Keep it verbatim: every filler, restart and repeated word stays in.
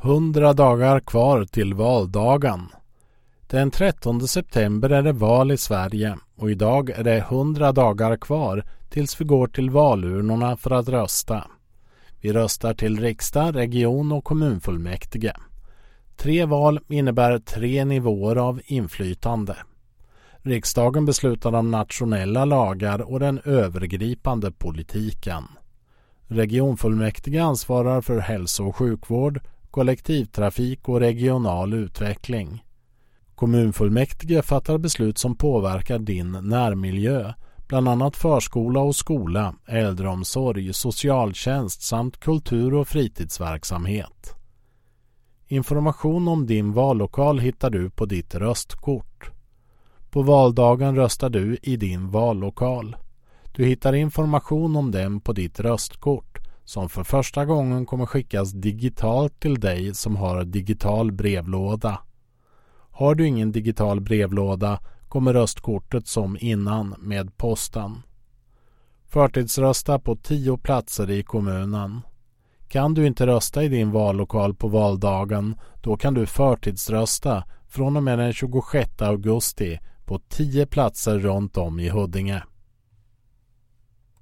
Hundra dagar kvar till valdagen. Den trettonde september är det val i Sverige och idag är det hundra dagar kvar tills vi går till valurnorna för att rösta. Vi röstar till riksdag, region och kommunfullmäktige. Tre val innebär tre nivåer av inflytande. Riksdagen beslutar om nationella lagar och den övergripande politiken. Regionfullmäktige ansvarar för hälso- och sjukvård, kollektivtrafik och regional utveckling. Kommunfullmäktige fattar beslut som påverkar din närmiljö, bland annat förskola och skola, äldreomsorg, socialtjänst samt kultur- och fritidsverksamhet. Information om din vallokal hittar du på ditt röstkort. På valdagen röstar du i din vallokal. Du hittar information om den på ditt röstkort som för första gången kommer skickas digitalt till dig som har digital brevlåda. Har du ingen digital brevlåda kommer röstkortet som innan med posten. Förtidsrösta på tio platser i kommunen. Kan du inte rösta i din vallokal på valdagen, då kan du förtidsrösta från och med den tjugosjätte augusti på tio platser runt om i Huddinge.